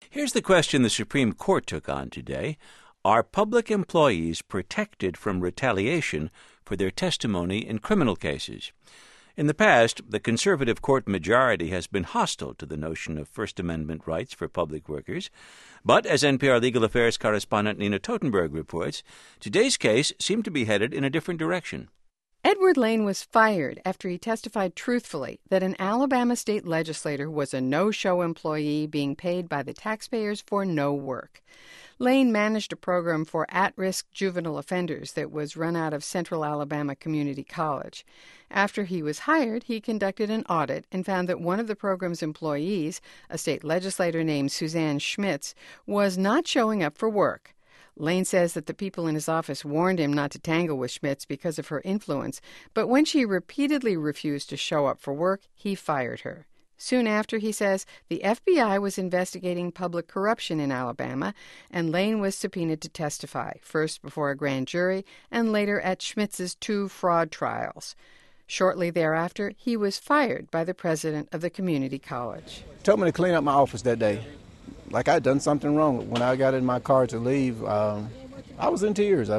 Here's the question the Supreme Court took on today. Are public employees protected from retaliation for their testimony in criminal cases? In the past, the conservative court majority has been hostile to the notion of First Amendment rights for public workers. But, as NPR legal affairs correspondent Nina Totenberg reports, today's case seemed to be headed in a different direction. Edward Lane was fired after he testified truthfully that an Alabama state legislator was a no-show employee being paid by the taxpayers for no work. Lane managed a program for at-risk juvenile offenders that was run out of Central Alabama Community College. After he was hired, he conducted an audit and found that one of the program's employees, a state legislator named Suzanne Schmitz, was not showing up for work. Lane says that the people in his office warned him not to tangle with Schmitz because of her influence, but when she repeatedly refused to show up for work, he fired her. Soon after, he says, the FBI was investigating public corruption in Alabama, and Lane was subpoenaed to testify, first before a grand jury and later at Schmitz's 2 fraud trials. Shortly thereafter, he was fired by the president of the community college. Told me to clean up my office that day, like I'd done something wrong. When I got in my car to leave, I was in tears.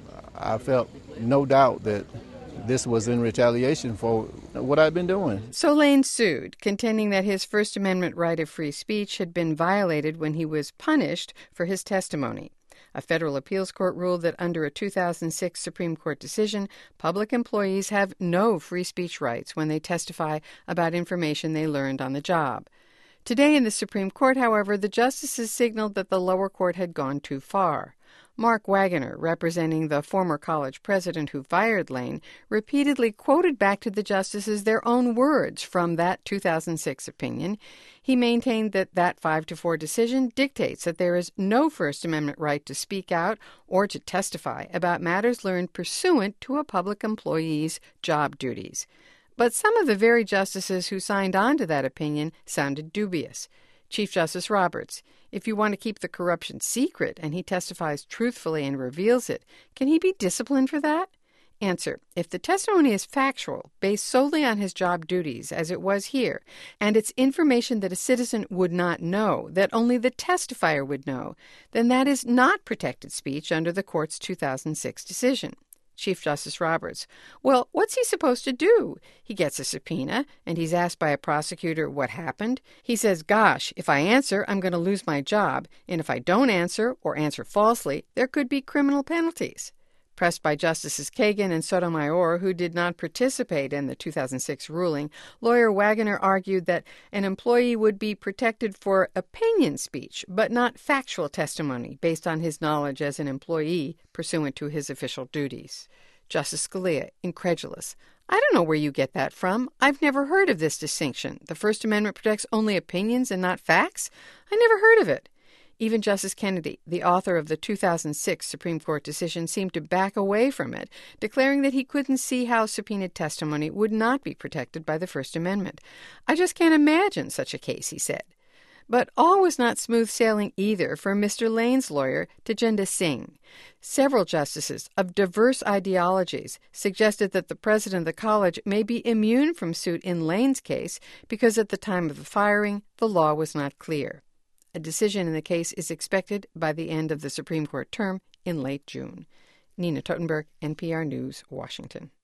I felt no doubt that this was in retaliation for what I'd been doing. So Lane sued, contending that his First Amendment right of free speech had been violated when he was punished for his testimony. A federal appeals court ruled that under a 2006 Supreme Court decision, public employees have no free speech rights when they testify about information they learned on the job. Today in the Supreme Court, however, the justices signaled that the lower court had gone too far. Mark Wagoner, representing the former college president who fired Lane, repeatedly quoted back to the justices their own words from that 2006 opinion. He maintained that 5-4 decision dictates that there is no First Amendment right to speak out or to testify about matters learned pursuant to a public employee's job duties. But some of the very justices who signed on to that opinion sounded dubious. Chief Justice Roberts, if you want to keep the corruption secret and he testifies truthfully and reveals it, can he be disciplined for that? Answer, if the testimony is factual, based solely on his job duties, as it was here, and it's information that a citizen would not know, that only the testifier would know, then that is not protected speech under the court's 2006 decision. Chief Justice Roberts, well, what's he supposed to do? He gets a subpoena, and he's asked by a prosecutor what happened. He says, gosh, if I answer, I'm going to lose my job, and if I don't answer or answer falsely, there could be criminal penalties. Pressed by Justices Kagan and Sotomayor, who did not participate in the 2006 ruling, lawyer Wagoner argued that an employee would be protected for opinion speech, but not factual testimony based on his knowledge as an employee pursuant to his official duties. Justice Scalia, incredulous, I don't know where you get that from. I've never heard of this distinction. The First Amendment protects only opinions and not facts? I never heard of it. Even Justice Kennedy, the author of the 2006 Supreme Court decision, seemed to back away from it, declaring that he couldn't see how subpoenaed testimony would not be protected by the First Amendment. I just can't imagine such a case, he said. But all was not smooth sailing either for Mr. Lane's lawyer, Tejinda Singh. Several justices of diverse ideologies suggested that the president of the college may be immune from suit in Lane's case because at the time of the firing, the law was not clear. A decision in the case is expected by the end of the Supreme Court term in late June. Nina Totenberg, NPR News, Washington.